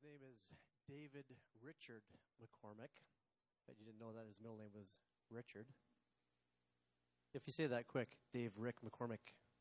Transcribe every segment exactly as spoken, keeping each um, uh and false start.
His name is David Richard McCormick, but you didn't know that his middle name was Richard. If you say that quick, Dave Rick McCormick.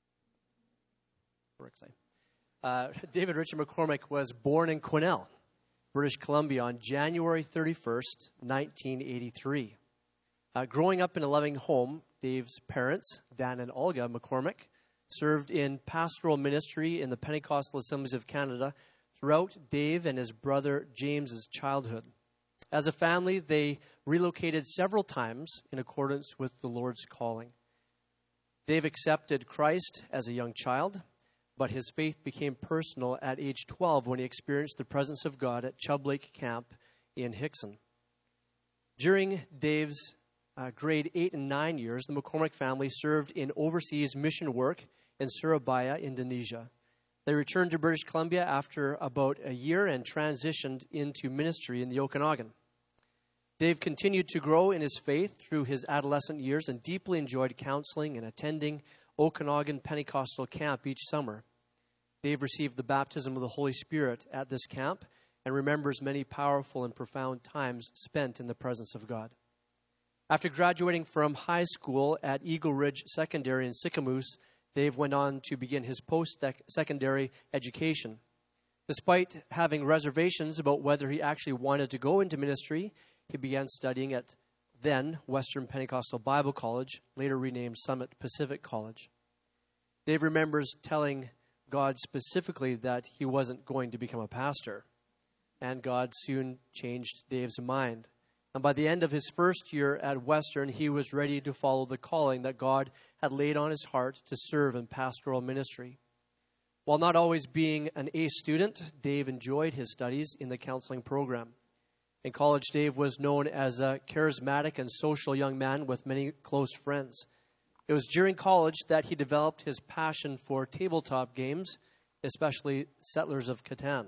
Uh, David Richard McCormick was born in Quesnel, British Columbia on January thirty-first, nineteen eighty-three. Uh, growing up in a loving home, Dave's parents, Dan and Olga McCormick, served in pastoral ministry in the Pentecostal Assemblies of Canada throughout Dave and his brother James's childhood. As a family, they relocated several times in accordance with the Lord's calling. Dave accepted Christ as a young child, but his faith became personal at age twelve when he experienced the presence of God at Chub Lake Camp in Hickson. During Dave's uh, grade eight and nine years, the McCormick family served in overseas mission work in Surabaya, Indonesia. They returned to British Columbia after about a year and transitioned into ministry in the Okanagan. Dave continued to grow in his faith through his adolescent years and deeply enjoyed counseling and attending Okanagan Pentecostal camp each summer. Dave received the baptism of the Holy Spirit at this camp and remembers many powerful and profound times spent in the presence of God. After graduating from high school at Eagle Ridge Secondary in Sicamous, Dave went on to begin his post-secondary education. Despite having reservations about whether he actually wanted to go into ministry, he began studying at then Western Pentecostal Bible College, later renamed Summit Pacific College. Dave remembers telling God specifically that he wasn't going to become a pastor, and God soon changed Dave's mind. And by the end of his first year at Western, he was ready to follow the calling that God had laid on his heart to serve in pastoral ministry. While not always being an A student, Dave enjoyed his studies in the counseling program. In college, Dave was known as a charismatic and social young man with many close friends. It was during college that he developed his passion for tabletop games, especially Settlers of Catan.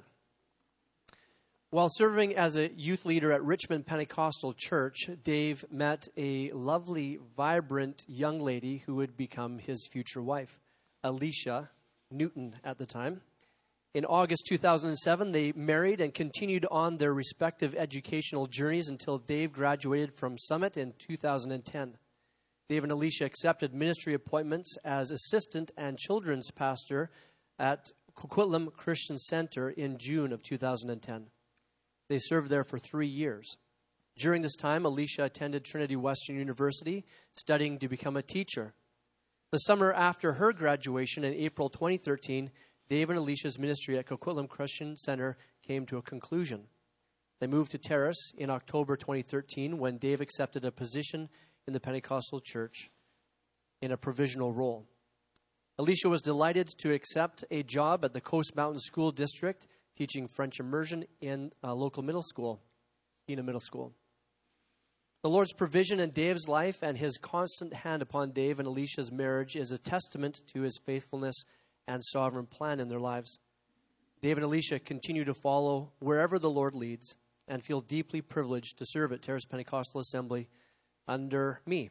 While serving as a youth leader at Richmond Pentecostal Church, Dave met a lovely, vibrant young lady who would become his future wife, Alicia Newton at the time. In August two thousand seven, they married and continued on their respective educational journeys until Dave graduated from Summit in two thousand ten. Dave and Alicia accepted ministry appointments as assistant and children's pastor at Coquitlam Christian Center in June of two thousand ten. They served there for three years. During this time, Alicia attended Trinity Western University, studying to become a teacher. The summer after her graduation in April twenty thirteen, Dave and Alicia's ministry at Coquitlam Christian Center came to a conclusion. They moved to Terrace in October twenty thirteen when Dave accepted a position in the Pentecostal church in a provisional role. Alicia was delighted to accept a job at the Coast Mountain School District, teaching French immersion in a local middle school, in a middle school. The Lord's provision in Dave's life and his constant hand upon Dave and Alicia's marriage is a testament to his faithfulness and sovereign plan in their lives. Dave and Alicia continue to follow wherever the Lord leads and feel deeply privileged to serve at Terrace Pentecostal Assembly under me.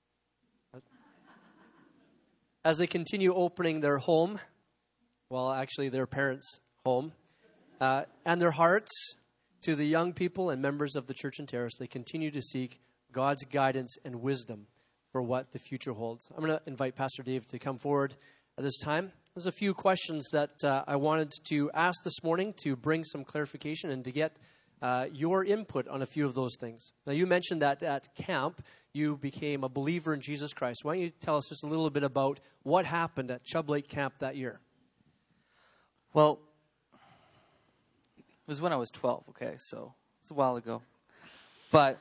As they continue opening their home, well, actually their parents' home, uh, and their hearts to the young people and members of the church in Terrace, they continue to seek God's guidance and wisdom for what the future holds. I'm going to invite Pastor Dave to come forward at this time. There's a few questions that uh, I wanted to ask this morning to bring some clarification and to get uh, your input on a few of those things. Now, you mentioned that at camp, you became a believer in Jesus Christ. Why don't you tell us just a little bit about what happened at Chub Lake Camp that year? Well, it was when I was twelve, okay, so it's a while ago. But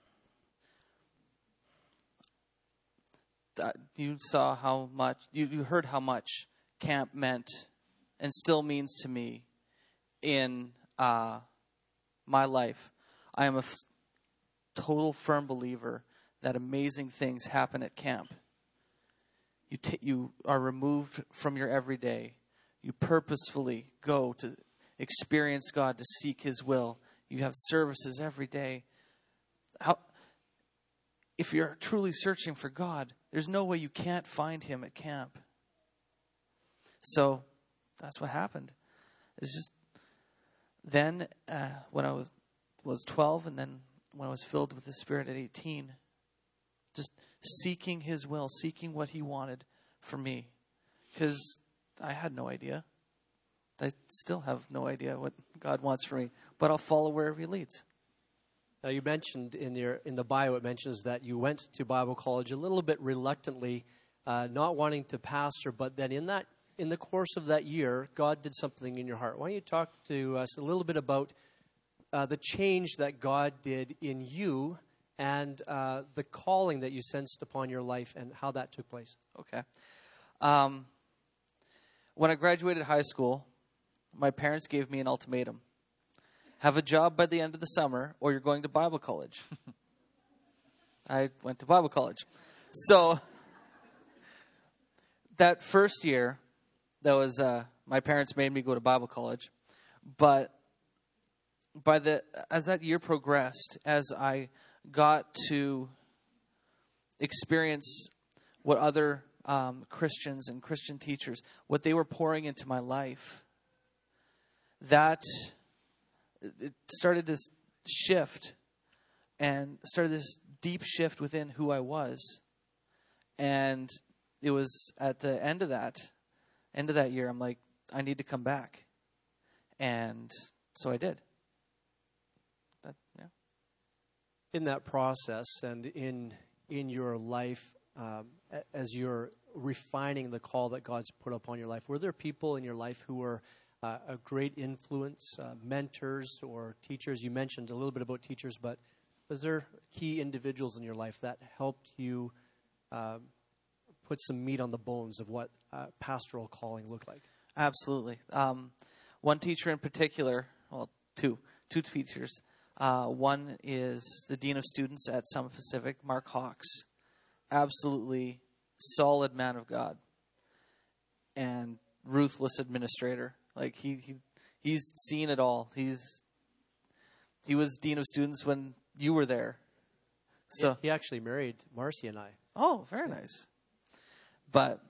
uh, you saw how much, you, you heard how much camp meant and still means to me in uh, my life. I am a f- total firm believer that amazing things happen at camp. You t- you are removed from your everyday. You purposefully go to experience God, to seek His will. You have services every day. How, if you're truly searching for God, there's no way you can't find Him at camp. So that's what happened. It's just then uh, when I was was twelve, and then when I was filled with the Spirit at eighteen, just seeking His will, seeking what He wanted for me, because I had no idea. I still have no idea what God wants for me, but I'll follow wherever He leads. Now, you mentioned in your in the bio, it mentions that you went to Bible college a little bit reluctantly, uh, not wanting to pastor, but then in that in the course of that year, God did something in your heart. Why don't you talk to us a little bit about uh, the change that God did in you and uh, the calling that you sensed upon your life and how that took place? Okay. Um, when I graduated high school, my parents gave me an ultimatum. Have a job by the end of the summer, or you're going to Bible college. I went to Bible college. So that first year, that was uh, my parents made me go to Bible college. But by the as that year progressed, as I got to experience what other um, Christians and Christian teachers, what they were pouring into my life, that it started this shift and started this deep shift within who I was. And it was at the end of that, end of that year, I'm like, I need to come back. And so I did. That, yeah. In that process and in in your life, um, as you're refining the call that God's put upon your life, were there people in your life who were Uh, a great influence, uh, mentors or teachers? You mentioned a little bit about teachers, but was there key individuals in your life that helped you uh, put some meat on the bones of what uh, pastoral calling looked like? Absolutely. Um, one teacher in particular, well, two, two teachers. Uh, one is the Dean of Students at Summit Pacific, Mark Hawks. Absolutely solid man of God and ruthless administrator. Like he, he he's seen it all. He's he was Dean of Students when you were there. So yeah, he actually married Marcy and I. Oh, very nice. But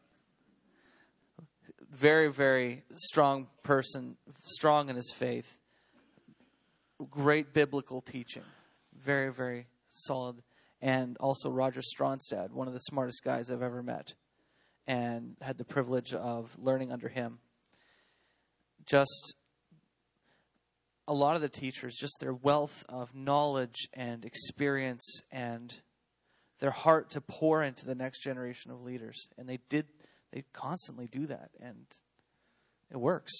very, very strong person, strong in his faith. Great biblical teaching. Very, very solid. And also Roger Stronstad, one of the smartest guys I've ever met. And had the privilege of learning under him. Just a lot of the teachers, just their wealth of knowledge and experience and their heart to pour into the next generation of leaders. And they did, they constantly do that, and it works.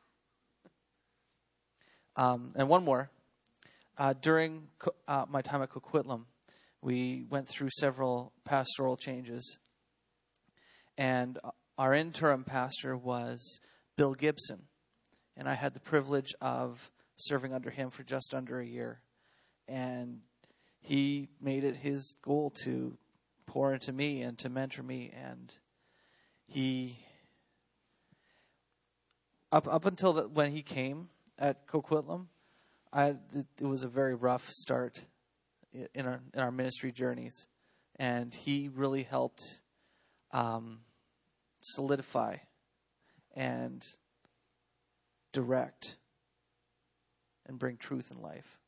Um, and one more. Uh, during uh, my time at Coquitlam, we went through several pastoral changes. And our interim pastor was Bill Gibson. And I had the privilege of serving under him for just under a year. And he made it his goal to pour into me and to mentor me. And he, up up until the, when he came at Coquitlam, I, it was a very rough start in our in our ministry journeys. And he really helped um, solidify and direct and bring truth in life.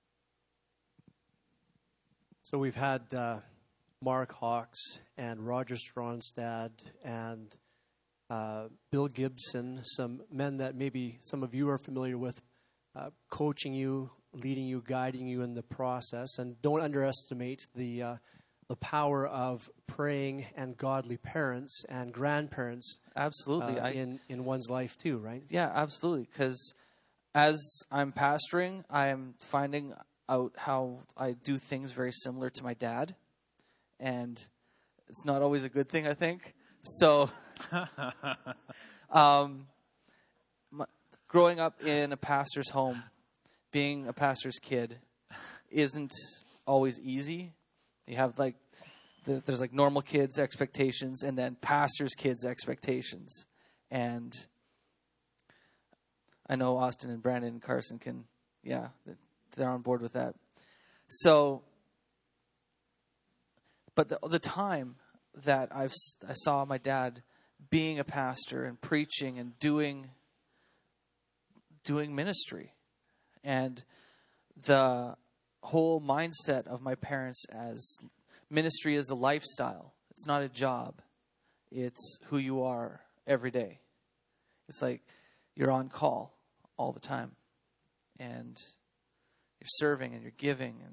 So we've had uh, Mark Hawks and Roger Stronstad and uh, Bill Gibson, some men that maybe some of you are familiar with, uh, coaching you, leading you, guiding you in the process. And don't underestimate the uh, the power of praying and godly parents and grandparents. Absolutely. Uh, I, in, in one's life too, right? Yeah, absolutely. Because as I'm pastoring, I am finding out how I do things very similar to my dad. And it's not always a good thing, I think. So, um, my, growing up in a pastor's home, being a pastor's kid, isn't always easy. You have like, there's like normal kids' expectations and then pastor's kids' expectations. And I know Austin and Brandon and Carson can, yeah, they're on board with that. So, but the, the time that I've, I saw my dad being a pastor and preaching and doing, doing ministry And the whole mindset of my parents as ministry is a lifestyle. It's not a job. It's who you are every day. It's like you're on call all the time. And you're serving and you're giving. And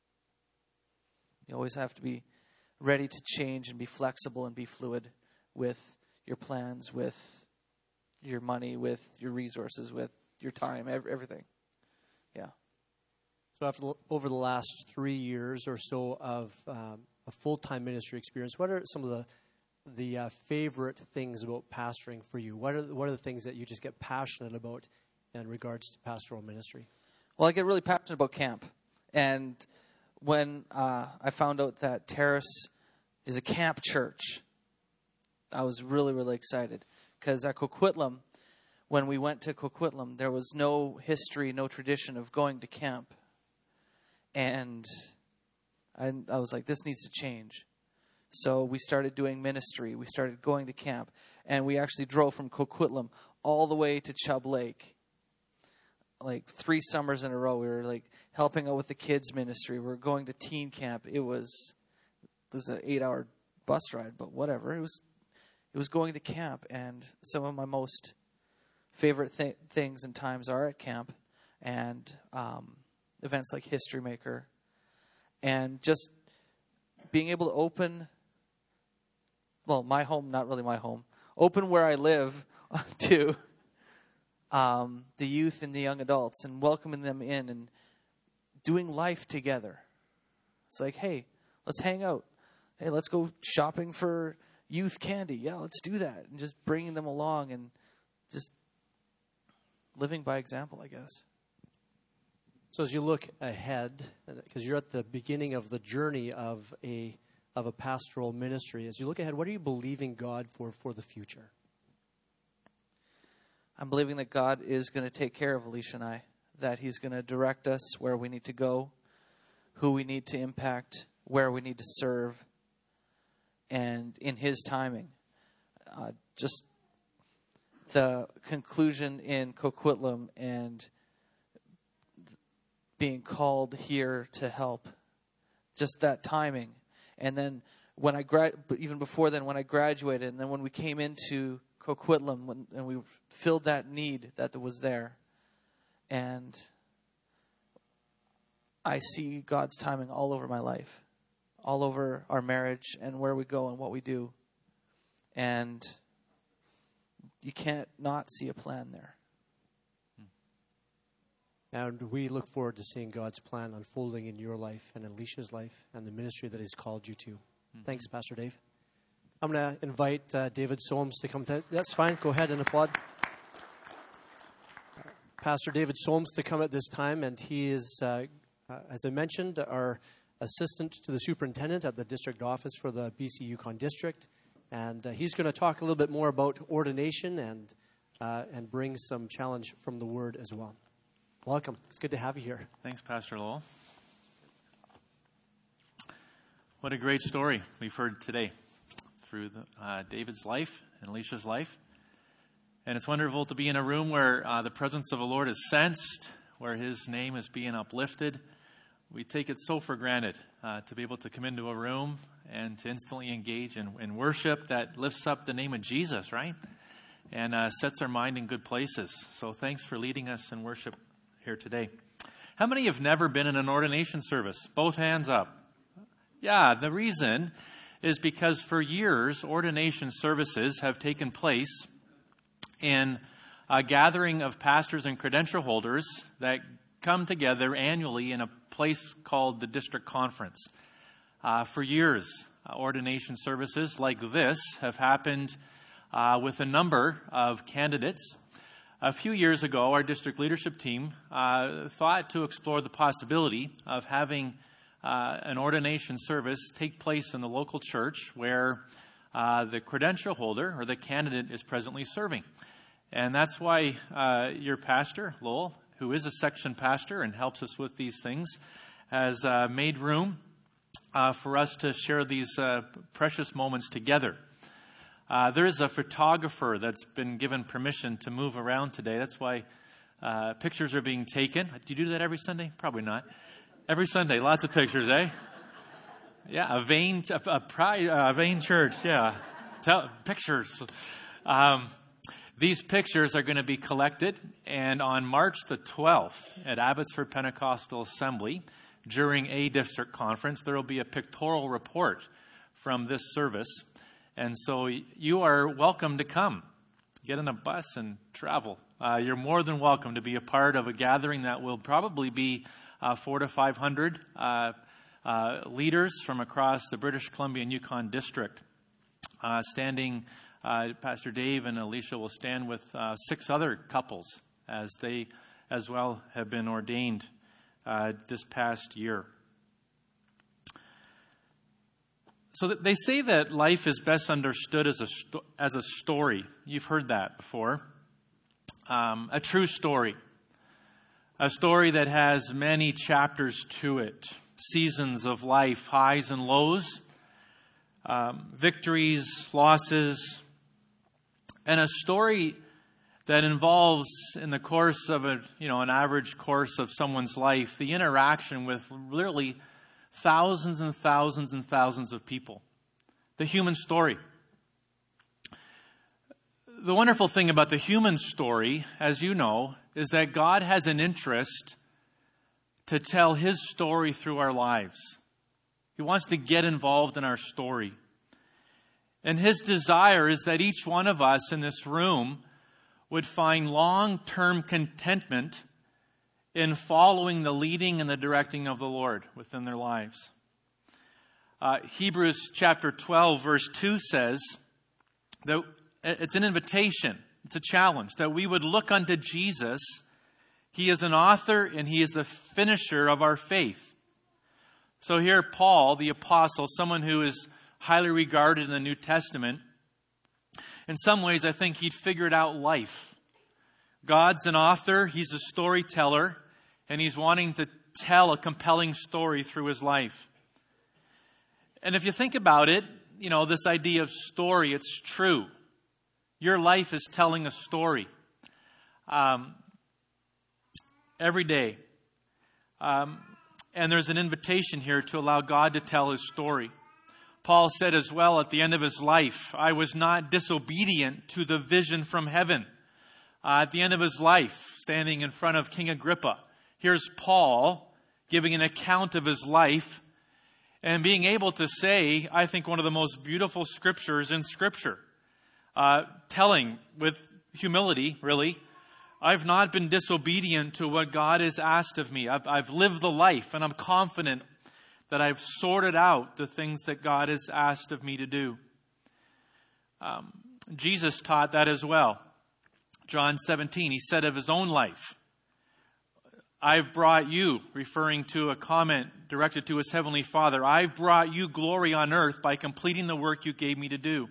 you always have to be ready to change and be flexible and be fluid with your plans, with your money, with your resources, with your time, everything. Yeah. So after over the last three years or so of um, a full-time ministry experience, what are some of the the uh, favorite things about pastoring for you? What are what are the things that you just get passionate about in regards to pastoral ministry? Well, I get really passionate about camp, and when uh, I found out that Terrace is a camp church, I was really really excited because at Coquitlam, when we went to Coquitlam, there was no history, no tradition of going to camp. And I, I was like, this needs to change. So we started doing ministry. We started going to camp. And we actually drove from Coquitlam all the way to Chubb Lake. Like three summers in a row, we were like helping out with the kids' ministry. We were going to teen camp. It was, it was an eight-hour bus ride, but whatever. It was, it was going to camp. And some of my most favorite th- things and times are at camp. And um events like History Maker, and just being able to open, well, my home, not really my home, open where I live to um, the youth and the young adults and welcoming them in and doing life together. It's like, hey, let's hang out. Hey, let's go shopping for youth candy. Yeah, let's do that. And just bringing them along and just living by example, I guess. So as you look ahead, because you're at the beginning of the journey of a of a pastoral ministry, as you look ahead, what are you believing God for for the future? I'm believing that God is going to take care of Alicia and I, that He's going to direct us where we need to go, who we need to impact, where we need to serve, and in His timing. Uh, just the conclusion in Coquitlam and being called here to help, just that timing. And then when I grad, even before then, when I graduated, and then when we came into Coquitlam, when, and we filled that need that was there, and I see God's timing all over my life, all over our marriage and where we go and what we do, and you can't not see a plan there. And we look forward to seeing God's plan unfolding in your life and Alicia's life and the ministry that He's called you to. Mm-hmm. Thanks, Pastor Dave. I'm going to invite uh, David Soames to come. Th- that's fine. Go ahead and applaud. Pastor David Soames to come at this time, and he is, uh, uh, as I mentioned, our assistant to the superintendent at the district office for the B C Yukon district. And uh, he's going to talk a little bit more about ordination and uh, and bring some challenge from the Word as well. Welcome. It's good to have you here. Thanks, Pastor Lowell. What a great story we've heard today through the, uh, David's life and Alicia's life. And it's wonderful to be in a room where uh, the presence of the Lord is sensed, where His name is being uplifted. We take it so for granted uh, to be able to come into a room and to instantly engage in, in worship that lifts up the name of Jesus, right? And uh, sets our mind in good places. So thanks for leading us in worship here today. How many have never been in an ordination service? Both hands up. Yeah, the reason is because for years, ordination services have taken place in a gathering of pastors and credential holders that come together annually in a place called the district conference. Uh, for years, uh, ordination services like this have happened uh, with a number of candidates. A few years ago, our district leadership team uh, thought to explore the possibility of having uh, an ordination service take place in the local church where uh, the credential holder or the candidate is presently serving. And that's why uh, your pastor, Lowell, who is a section pastor and helps us with these things, has uh, made room uh, for us to share these uh, precious moments together. Uh, there is a photographer that's been given permission to move around today. That's why Uh, pictures are being taken. Do you do that every Sunday? Probably not. Every Sunday, lots of pictures, eh? Yeah, a vain, a, a pride, a vain church. Yeah, Tell, pictures. Um, these pictures are going to be collected, and on March the twelfth at Abbotsford Pentecostal Assembly, during a district conference, there will be a pictorial report from this service, and so you are welcome to come. Get on a bus and travel. Uh, you're more than welcome to be a part of a gathering that will probably be uh, four to five hundred uh, uh, leaders from across the British Columbia and Yukon district. Uh, standing, uh, Pastor Dave and Alicia will stand with uh, six other couples as they as well have been ordained uh, this past year. So they say that life is best understood as a sto- as a story. You've heard that before. Um, a true story. A story that has many chapters to it. Seasons of life, highs and lows. Um, victories, losses. And a story that involves, in the course of a, you know, an average course of someone's life, the interaction with literally thousands and thousands and thousands of people. The human story. The wonderful thing about the human story, as you know, is that God has an interest to tell His story through our lives. He wants to get involved in our story. And His desire is that each one of us in this room would find long-term contentment in following the leading and the directing of the Lord within their lives. Uh, Hebrews chapter twelve, verse two says that it's an invitation, it's a challenge, that we would look unto Jesus. He is an author and He is the finisher of our faith. So here Paul, the apostle, someone who is highly regarded in the New Testament, in some ways I think he'd figured out life. God's an author, He's a storyteller, and He's wanting to tell a compelling story through his life. And if you think about it, you know, this idea of story, it's true. Your life is telling a story. Um, every day. Um, and there's an invitation here to allow God to tell His story. Paul said as well at the end of his life, I was not disobedient to the vision from heaven. Uh, at the end of his life, standing in front of King Agrippa, here's Paul giving an account of his life and being able to say, I think, one of the most beautiful scriptures in Scripture. Uh, telling with humility, really, I've not been disobedient to what God has asked of me. I've, I've lived the life, and I'm confident that I've sorted out the things that God has asked of me to do. Um, Jesus taught that as well. John seventeen, He said of His own life, I've brought you, referring to a comment directed to His Heavenly Father, I've brought you glory on earth by completing the work you gave me to do.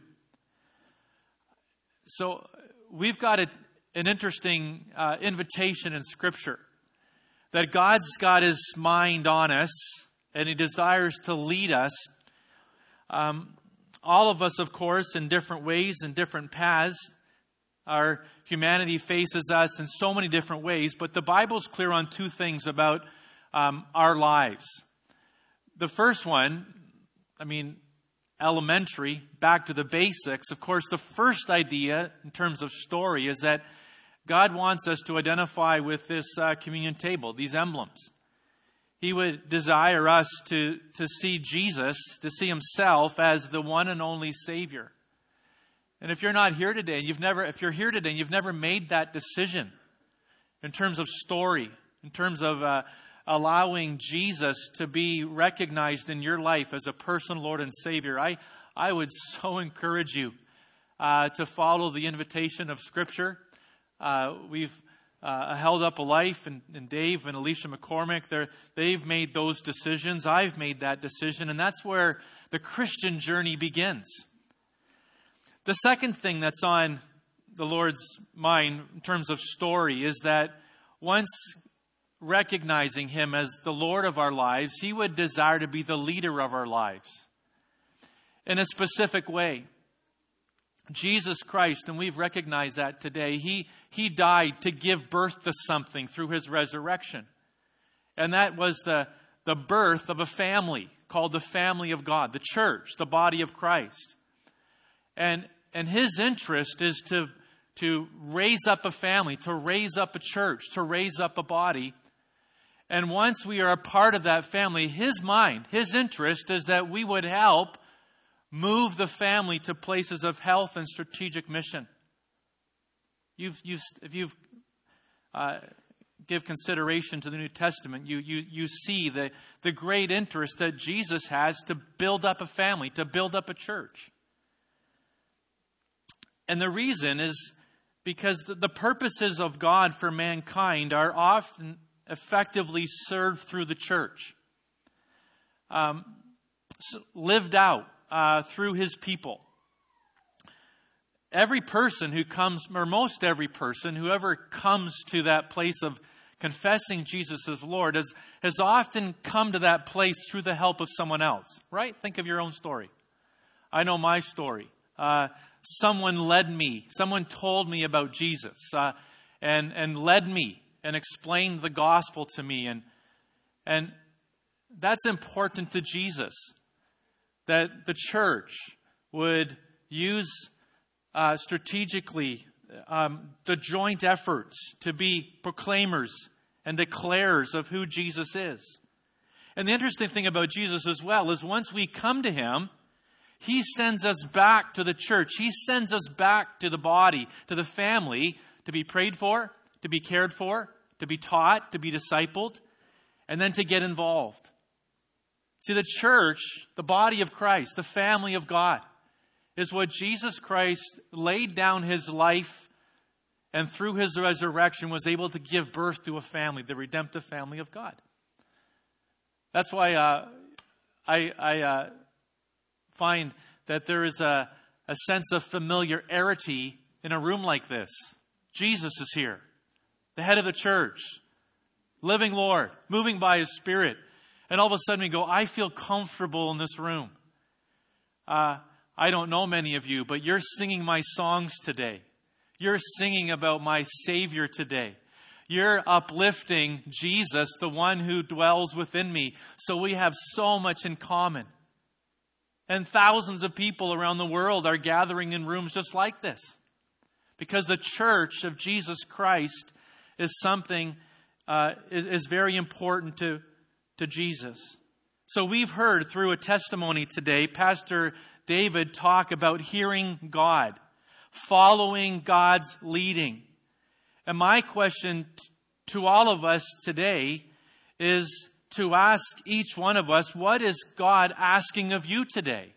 So we've got a, an interesting uh, invitation in Scripture that God's got His mind on us and He desires to lead us. Um, all of us, of course, in different ways and different paths. Our humanity faces us in so many different ways, but the Bible's clear on two things about um, our lives. The first one, I mean, elementary, back to the basics. Of course, the first idea in terms of story is that God wants us to identify with this uh, communion table, these emblems. He would desire us to, to see Jesus, to see Himself as the one and only Savior. And if you're not here today, you've never, if you're here today and you've never made that decision in terms of story, in terms of uh, allowing Jesus to be recognized in your life as a personal Lord and Savior, I, I would so encourage you uh, to follow the invitation of Scripture. Uh, we've uh, held up a life, and, and Dave and Alicia McCormick, they've made those decisions. I've made that decision, and that's where the Christian journey begins. The second thing that's on the Lord's mind in terms of story is that once recognizing Him as the Lord of our lives, He would desire to be the leader of our lives in a specific way. Jesus Christ, and we've recognized that today, he, he died to give birth to something through his resurrection. And that was the, the birth of a family called the family of God, the church, the body of Christ. And, and his interest is to, to raise up a family, to raise up a church, to raise up a body. And once we are a part of that family, his mind, his interest is that we would help move the family to places of health and strategic mission. You've, you've, if you've uh, give consideration to the New Testament, you, you, you see the, the great interest that Jesus has to build up a family, to build up a church. And the reason is because the, the purposes of God for mankind are often effectively served through the church, um, so lived out uh, through his people. Every person who comes, or most every person, whoever comes to that place of confessing Jesus as Lord, has, has often come to that place through the help of someone else, right? Think of your own story. I know my story. Uh, someone led me, someone told me about Jesus, uh, and, and led me and explained the gospel to me. And, and that's important to Jesus, that the church would use uh, strategically um, the joint efforts to be proclaimers and declarers of who Jesus is. And the interesting thing about Jesus as well is once we come to him, he sends us back to the church. He sends us back to the body, to the family, to be prayed for, to be cared for, to be taught, to be discipled, and then to get involved. See, the church, the body of Christ, the family of God, is what Jesus Christ laid down his life and through his resurrection was able to give birth to a family, the redemptive family of God. That's why uh, I, I uh, find that there is a, a sense of familiarity in a room like this. Jesus is here, the head of the church, living Lord, moving by his Spirit. And all of a sudden we go, I feel comfortable in this room. Uh, I don't know many of you, but you're singing my songs today. You're singing about my Savior today. You're uplifting Jesus, the one who dwells within me. So we have so much in common. And thousands of people around the world are gathering in rooms just like this. Because the church of Jesus Christ is something, uh, is, is very important to, to Jesus. So we've heard through a testimony today, Pastor David talk about hearing God, following God's leading. And my question t- to all of us today is to ask each one of us, what is God asking of you today?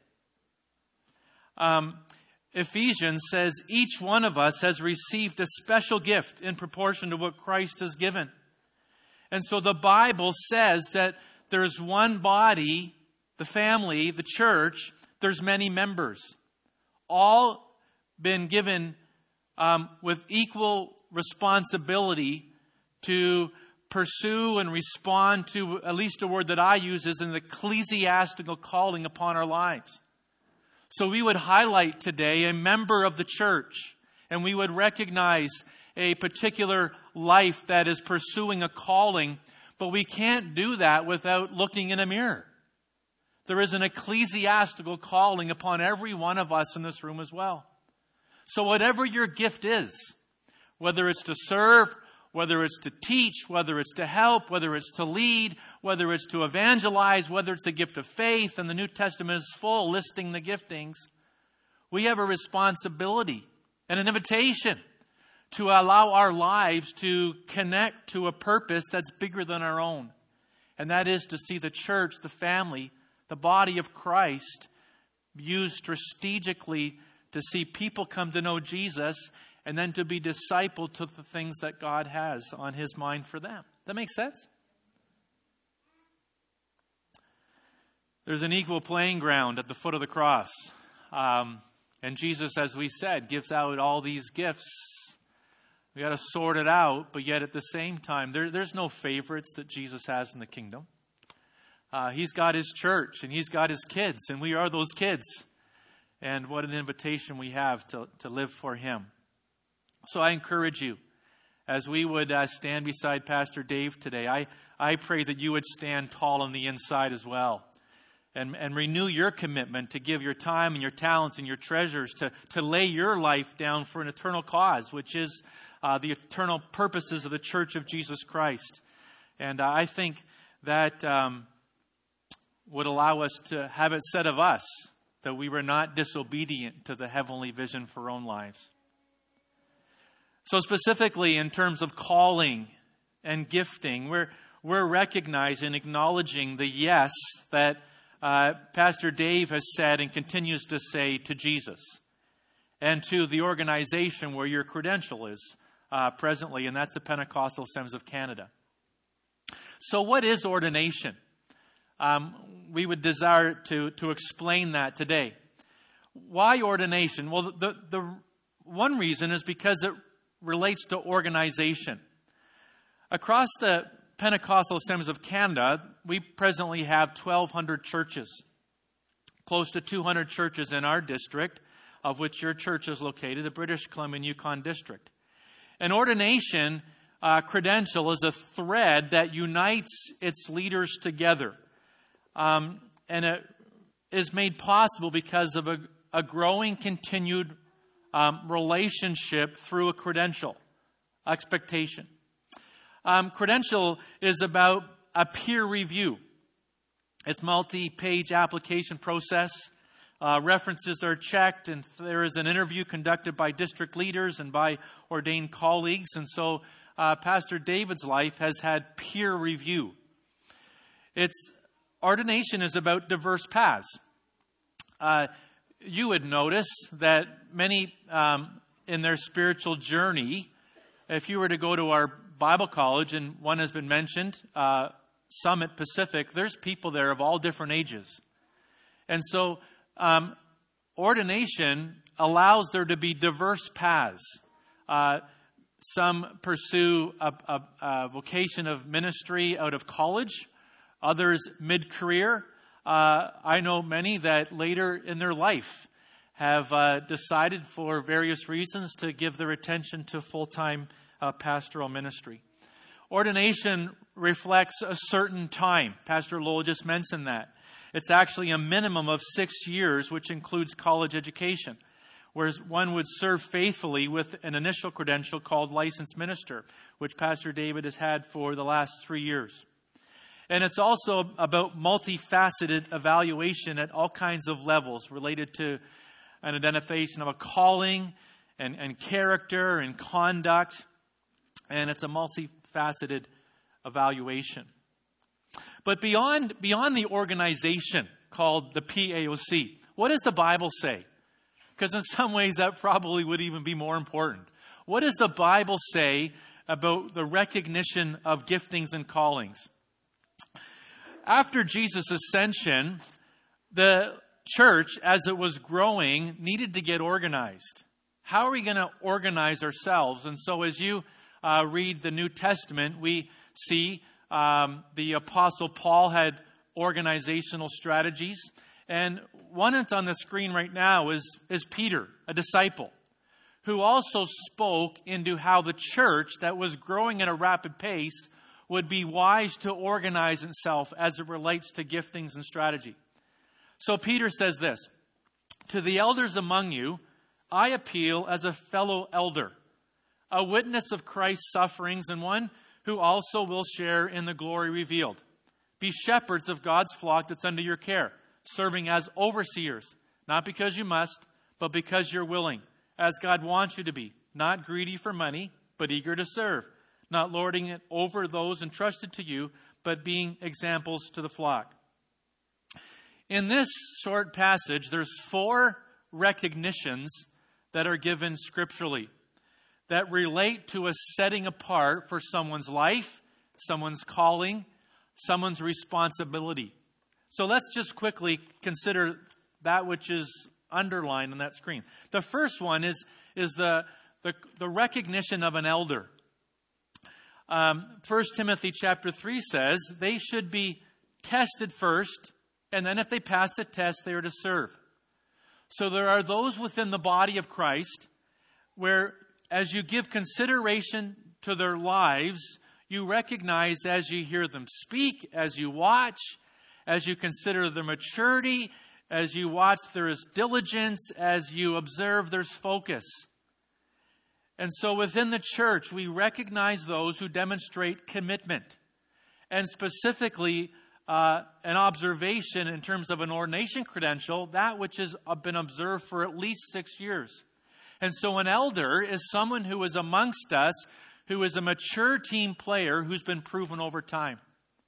Um, Ephesians says each one of us has received a special gift in proportion to what Christ has given. And so the Bible says that there's one body, the family, the church. There's many members, all been given um, with equal responsibility to pursue and respond to, at least a word that I use, is an ecclesiastical calling upon our lives. So we would highlight today a member of the church, and we would recognize a particular life that is pursuing a calling, but we can't do that without looking in a mirror. There is an ecclesiastical calling upon every one of us in this room as well. So whatever your gift is, whether it's to serve, whether it's to teach, whether it's to help, whether it's to lead, whether it's to evangelize, whether it's a gift of faith, and the New Testament is full listing the giftings, we have a responsibility and an invitation to allow our lives to connect to a purpose that's bigger than our own. And that is to see the church, the family, the body of Christ used strategically to see people come to know Jesus and then to be discipled to the things that God has on his mind for them. That makes sense? There's an equal playing ground at the foot of the cross. Um, and Jesus, as we said, gives out all these gifts. We got to sort it out, but yet at the same time, there, there's no favorites that Jesus has in the kingdom. Uh, he's got his church and he's got his kids, and we are those kids. And what an invitation we have to, to live for Him. So I encourage you, as we would uh, stand beside Pastor Dave today, I, I pray that you would stand tall on the inside as well. And, and renew your commitment to give your time and your talents and your treasures to, to lay your life down for an eternal cause, which is uh, the eternal purposes of the Church of Jesus Christ. And uh, I think that um, would allow us to have it said of us that we were not disobedient to the heavenly vision for our own lives. So specifically in terms of calling and gifting, we're, we're recognizing, acknowledging the yes that Uh, Pastor Dave has said and continues to say to Jesus and to the organization where your credential is uh, presently, and that's the Pentecostal Assemblies of Canada. So what is ordination? Um, we would desire to, to explain that today. Why ordination? Well, the, the one reason is because it relates to organization. Across the Pentecostal Assemblies of Canada, we presently have twelve hundred churches, close to two hundred churches in our district, of which your church is located, the British Columbia and Yukon District. An ordination uh, credential is a thread that unites its leaders together. Um, and it is made possible because of a, a growing, continued um, relationship through a credential, expectation. Um, credential is about a peer review. It's multi-page application process. Uh, references are checked, and there is an interview conducted by district leaders and by ordained colleagues. And so uh, Pastor David's life has had peer review. Its ordination is about diverse paths. Uh, you would notice that many um, in their spiritual journey, if you were to go to our Bible college, and one has been mentioned, uh, Summit Pacific, there's people there of all different ages. And so um, ordination allows there to be diverse paths. Uh, some pursue a, a, a vocation of ministry out of college, others mid-career. Uh, I know many that later in their life have uh, decided for various reasons to give their attention to full-time Uh, pastoral ministry. Ordination reflects a certain time. Pastor Lowell just mentioned that. It's actually a minimum of six years, which includes college education, whereas one would serve faithfully with an initial credential called licensed minister, which Pastor David has had for the last three years. And it's also about multifaceted evaluation at all kinds of levels related to an identification of a calling and, and character and conduct. And it's a multifaceted evaluation. But beyond, beyond the organization called the P A O C, what does the Bible say? Because in some ways that probably would even be more important. What does the Bible say about the recognition of giftings and callings? After Jesus' ascension, the church, as it was growing, needed to get organized. How are we going to organize ourselves? And so as you Uh, read the New Testament, we see um, the Apostle Paul had organizational strategies. And one that's on the screen right now is, is Peter, a disciple, who also spoke into how the church that was growing at a rapid pace would be wise to organize itself as it relates to giftings and strategy. So Peter says this, "To the elders among you, I appeal as a fellow elder, a witness of Christ's sufferings, and one who also will share in the glory revealed. Be shepherds of God's flock that's under your care, serving as overseers, not because you must, but because you're willing, as God wants you to be, not greedy for money, but eager to serve, not lording it over those entrusted to you, but being examples to the flock." In this short passage, there's four recognitions that are given scripturally that relate to a setting apart for someone's life, someone's calling, someone's responsibility. So let's just quickly consider that which is underlined on that screen. The first one is, is the, the, the recognition of an elder. Um, First Timothy chapter three says they should be tested first, and then if they pass the test, they are to serve. So there are those within the body of Christ where as you give consideration to their lives, you recognize as you hear them speak, as you watch, as you consider their maturity, as you watch there is diligence, as you observe there's focus. And so within the church, we recognize those who demonstrate commitment. And specifically, uh, an observation in terms of an ordination credential, that which has been observed for at least six years. And so an elder is someone who is amongst us, who is a mature team player who's been proven over time.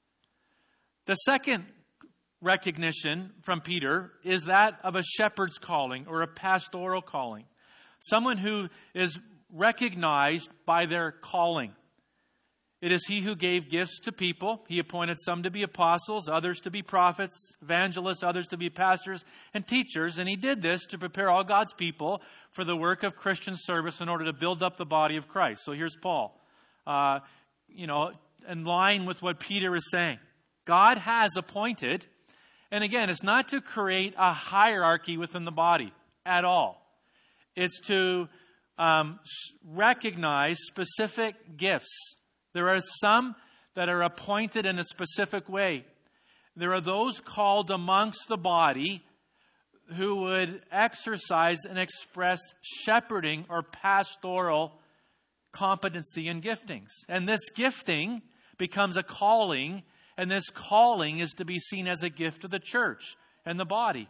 The second recognition from Peter is that of a shepherd's calling or a pastoral calling. Someone who is recognized by their calling. It is he who gave gifts to people. He appointed some to be apostles, others to be prophets, evangelists, others to be pastors and teachers. And he did this to prepare all God's people for the work of Christian service in order to build up the body of Christ. So here's Paul, uh, you know, in line with what Peter is saying. God has appointed, and again, it's not to create a hierarchy within the body at all. It's to um, recognize specific gifts. There are some that are appointed in a specific way. There are those called amongst the body who would exercise and express shepherding or pastoral competency and giftings. And this gifting becomes a calling, and this calling is to be seen as a gift to the church and the body.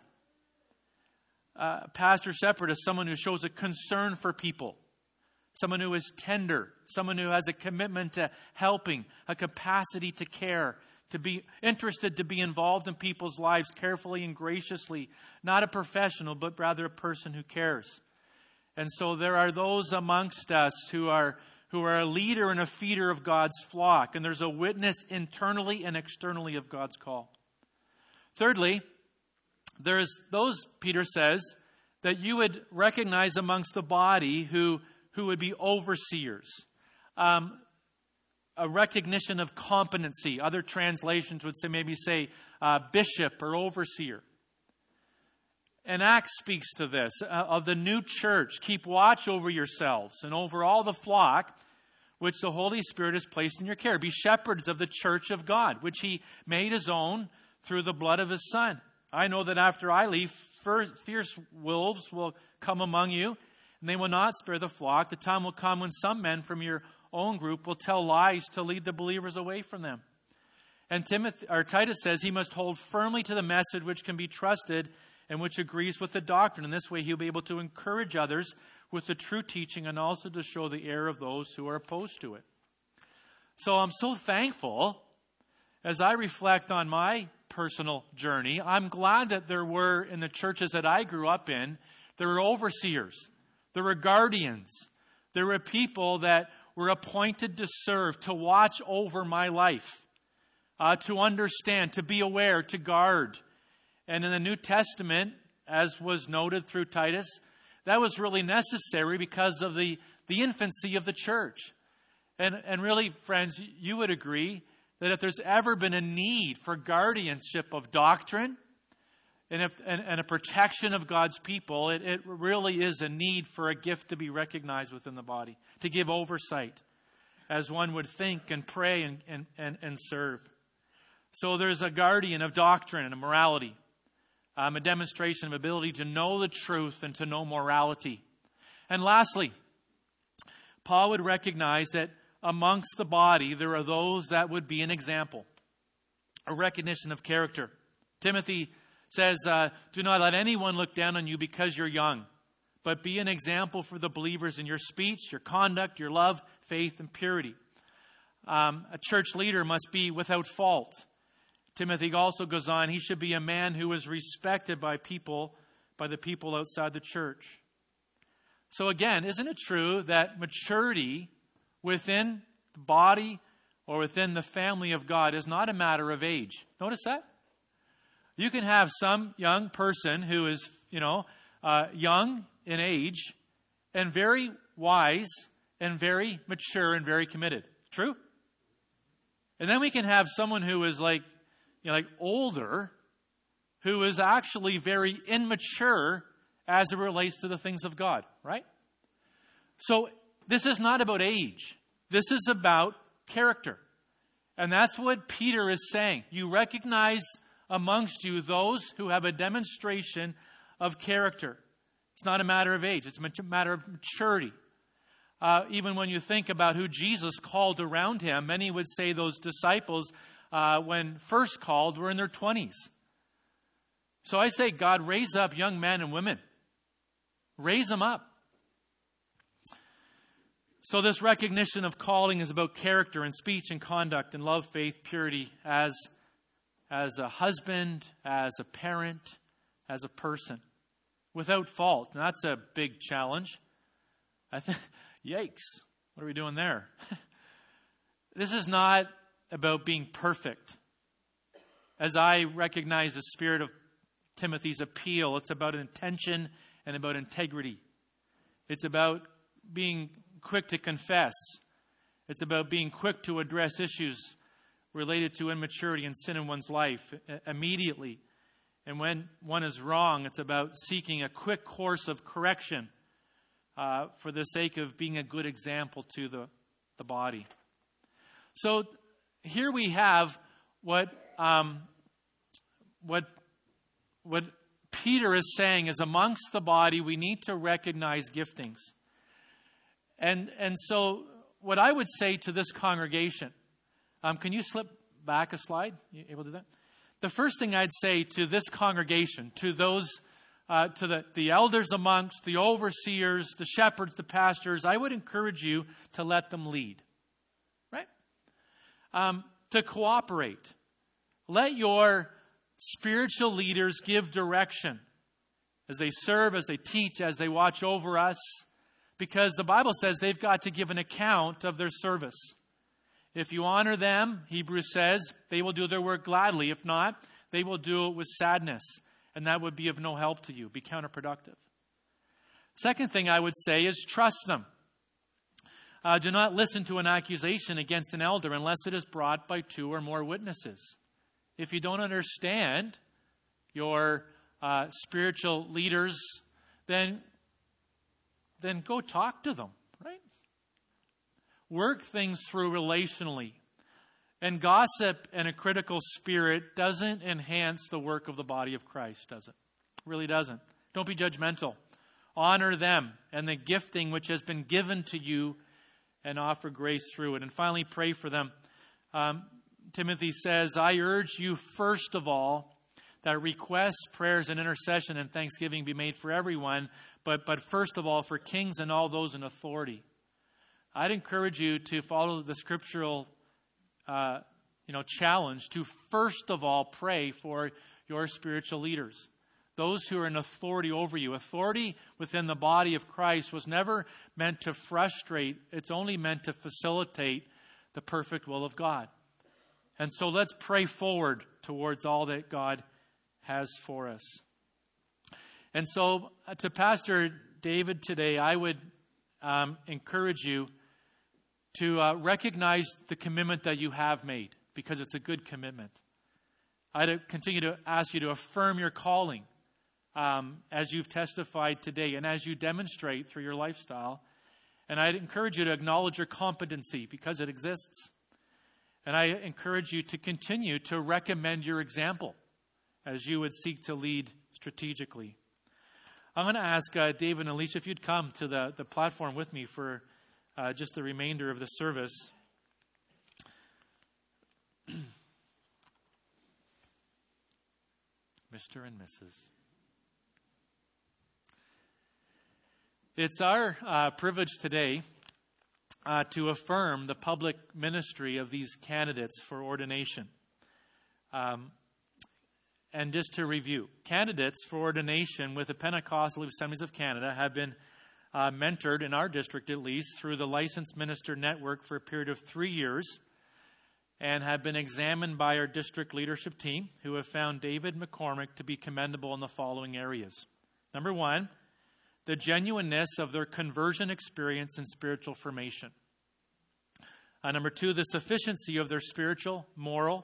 Uh, pastor shepherd is someone who shows a concern for people. Someone who is tender, someone who has a commitment to helping, a capacity to care, to be interested to be involved in people's lives carefully and graciously. Not a professional, but rather a person who cares. And so there are those amongst us who are, who are a leader and a feeder of God's flock. And there's a witness internally and externally of God's call. Thirdly, there's those, Peter says, that you would recognize amongst the body who who would be overseers. Um, a recognition of competency. Other translations would say, maybe say uh, bishop or overseer. And Acts speaks to this, uh, of the new church. Keep watch over yourselves and over all the flock which the Holy Spirit has placed in your care. Be shepherds of the church of God, which he made his own through the blood of his Son. I know that after I leave, fierce wolves will come among you, and they will not spare the flock. The time will come when some men from your own group will tell lies to lead the believers away from them. And Timothy, or Titus says he must hold firmly to the message which can be trusted and which agrees with the doctrine. In this way, he'll be able to encourage others with the true teaching and also to show the error of those who are opposed to it. So I'm so thankful as I reflect on my personal journey. I'm glad that there were, in the churches that I grew up in, there were overseers. There were guardians. There were people that were appointed to serve, to watch over my life, uh, to understand, to be aware, to guard. And in the New Testament, as was noted through Titus, that was really necessary because of the, the infancy of the church. And, and really, friends, you would agree that if there's ever been a need for guardianship of doctrine, And, if, and, and a protection of God's people, it, it really is a need for a gift to be recognized within the body, to give oversight as one would think and pray and, and, and, and serve. So there's a guardian of doctrine and morality, um, a demonstration of ability to know the truth and to know morality. And lastly, Paul would recognize that amongst the body there are those that would be an example, a recognition of character. Timothy says, uh, do not let anyone look down on you because you're young, but be an example for the believers in your speech, your conduct, your love, faith, and purity. Um, a church leader must be without fault. Timothy also goes on, he should be a man who is respected by people, by the people outside the church. So again, isn't it true that maturity within the body or within the family of God is not a matter of age? Notice that? You can have some young person who is, you know, uh, young in age and very wise and very mature and very committed. True? And then we can have someone who is like, you know, like older, who is actually very immature as it relates to the things of God, right? So this is not about age. This is about character. And that's what Peter is saying. You recognize amongst you those who have a demonstration of character. It's not a matter of age. It's a matter of maturity. Uh, even when you think about who Jesus called around him, many would say those disciples, uh, when first called, were in their twenties. So I say, God, raise up young men and women. Raise them up. So this recognition of calling is about character and speech and conduct and love, faith, purity as, as a husband, as a parent, as a person. Without fault. And that's a big challenge. I think, yikes, what are we doing there? This is not about being perfect. As I recognize the spirit of Timothy's appeal, it's about intention and about integrity. It's about being quick to confess. It's about being quick to address issues related to immaturity and sin in one's life immediately. And when one is wrong, it's about seeking a quick course of correction uh, for the sake of being a good example to the, the body. So here we have what um, what what Peter is saying is amongst the body we need to recognize giftings. And and so what I would say to this congregation, um, can you slip back a slide? You able to do that? The first thing I'd say to this congregation, to those, uh, to the, the elders amongst, the overseers, the shepherds, the pastors, I would encourage you to let them lead, right? Um, to cooperate. Let your spiritual leaders give direction as they serve, as they teach, as they watch over us, because the Bible says they've got to give an account of their service. If you honor them, Hebrews says, they will do their work gladly. If not, they will do it with sadness. And that would be of no help to you, be counterproductive. Second thing I would say is trust them. Uh, do not listen to an accusation against an elder unless it is brought by two or more witnesses. If you don't understand your uh, spiritual leaders, then, then go talk to them. Work things through relationally. And gossip and a critical spirit doesn't enhance the work of the body of Christ, does it? It really doesn't. Don't be judgmental. Honor them and the gifting which has been given to you and offer grace through it. And finally, pray for them. Um, Timothy says, I urge you first of all that requests, prayers, and intercession and thanksgiving be made for everyone, but, but first of all for kings and all those in authority. I'd encourage you to follow the scriptural uh, you know, challenge to first of all pray for your spiritual leaders, those who are in authority over you. Authority within the body of Christ was never meant to frustrate. It's only meant to facilitate the perfect will of God. And so let's pray forward towards all that God has for us. And so uh, to Pastor David today, I would um, encourage you to uh, recognize the commitment that you have made, because it's a good commitment. I'd continue to ask you to affirm your calling um, as you've testified today and as you demonstrate through your lifestyle. And I'd encourage you to acknowledge your competency because it exists. And I encourage you to continue to recommend your example as you would seek to lead strategically. I'm going to ask uh, David and Alicia if you'd come to the, the platform with me for Uh, just the remainder of the service. Mister and Missus It's our uh, privilege today uh, to affirm the public ministry of these candidates for ordination. Um, and just to review, candidates for ordination with the Pentecostal Assemblies of Canada have been Uh, mentored, in our district at least, through the Licensed Minister Network for a period of three years and have been examined by our district leadership team, who have found David McCormick to be commendable in the following areas. Number one, the genuineness of their conversion experience and spiritual formation. Uh, number two, the sufficiency of their spiritual, moral,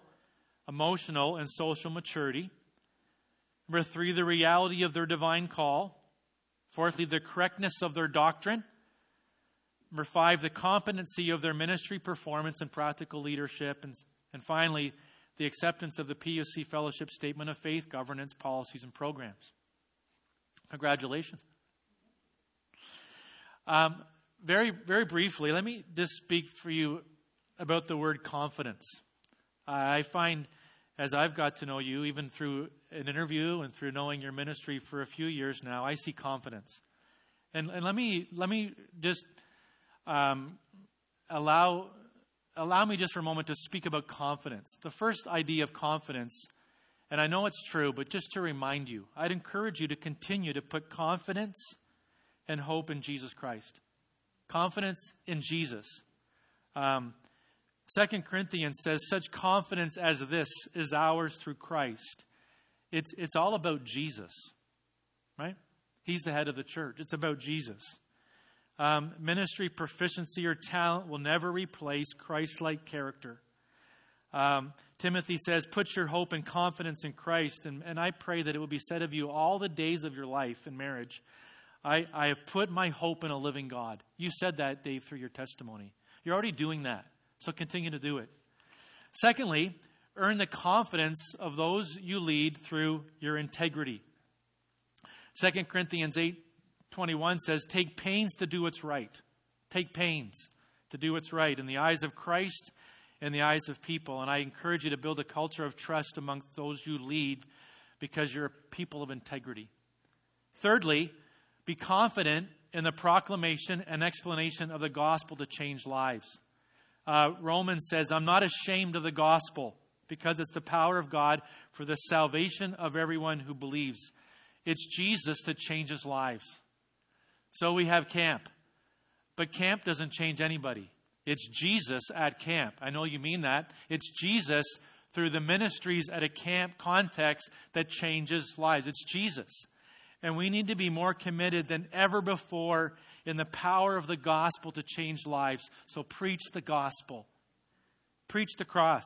emotional, and social maturity. Number three, the reality of their divine call. Fourthly, the correctness of their doctrine. Number five, the competency of their ministry performance and practical leadership. And, and finally, the acceptance of the P U C Fellowship Statement of Faith, governance, policies, and programs. Congratulations. Um, very, very briefly, let me just speak for you about the word confidence. I find, as I've got to know you, even through an interview and through knowing your ministry for a few years now, I see confidence. And, and let me let me just um, allow allow me just for a moment to speak about confidence. The first idea of confidence, and I know it's true, but just to remind you, I'd encourage you to continue to put confidence and hope in Jesus Christ. Confidence in Jesus. Um, Second Corinthians says, such confidence as this is ours through Christ. It's, it's all about Jesus, right? He's the head of the church. It's about Jesus. Um, ministry proficiency or talent will never replace Christ-like character. Um, Timothy says, put your hope and confidence in Christ. And, and I pray that it will be said of you all the days of your life in marriage, I, I have put my hope in a living God. You said that, Dave, through your testimony. You're already doing that. So continue to do it. Secondly, earn the confidence of those you lead through your integrity. Second Corinthians eight twenty-one says, take pains to do what's right. Take pains to do what's right in the eyes of Christ and the eyes of people. And I encourage you to build a culture of trust amongst those you lead because you're a people of integrity. Thirdly, be confident in the proclamation and explanation of the gospel to change lives. Uh, Romans says, I'm not ashamed of the gospel because it's the power of God for the salvation of everyone who believes. It's Jesus that changes lives. So we have camp. But camp doesn't change anybody. It's Jesus at camp. I know you mean that. It's Jesus through the ministries at a camp context that changes lives. It's Jesus. And we need to be more committed than ever before in the power of the gospel to change lives. So preach the gospel. Preach the cross.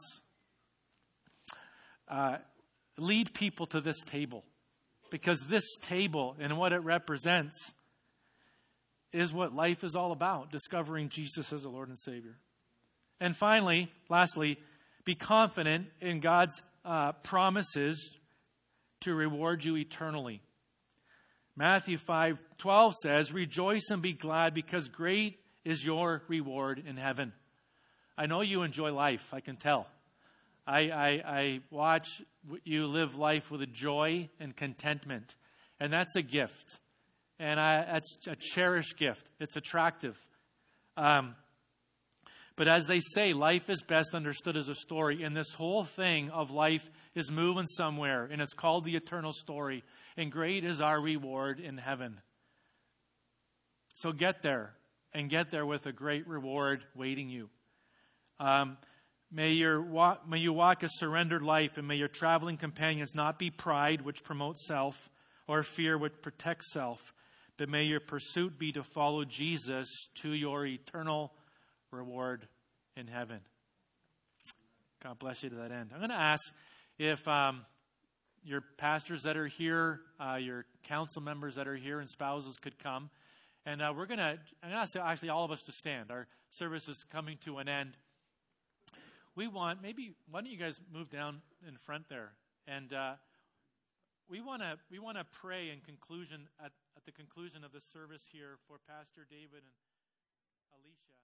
Uh, lead people to this table. Because this table and what it represents is what life is all about. Discovering Jesus as the Lord and Savior. And finally, lastly, be confident in God's uh, promises to reward you eternally. Matthew five twelve says, rejoice and be glad because great is your reward in heaven. I know you enjoy life, I can tell. I, I, I watch you live life with a joy and contentment. And that's a gift. And I, that's a cherished gift. It's attractive. Um, but as they say, life is best understood as a story. And this whole thing of life is moving somewhere. And it's called the eternal story. And great is our reward in heaven. So get there. And get there with a great reward waiting you. Um, may, your walk, may you walk a surrendered life. And may your traveling companions not be pride, which promotes self, or fear, which protects self. But may your pursuit be to follow Jesus to your eternal reward in heaven. God bless you to that end. I'm going to ask if um, your pastors that are here, uh, your council members that are here, and spouses could come. And uh, we're going to, I'm going to ask actually all of us to stand. Our service is coming to an end. We want, maybe, why don't you guys move down in front there? And uh, we want to we want to pray in conclusion, at, at the conclusion of the service here for Pastor David and Alicia.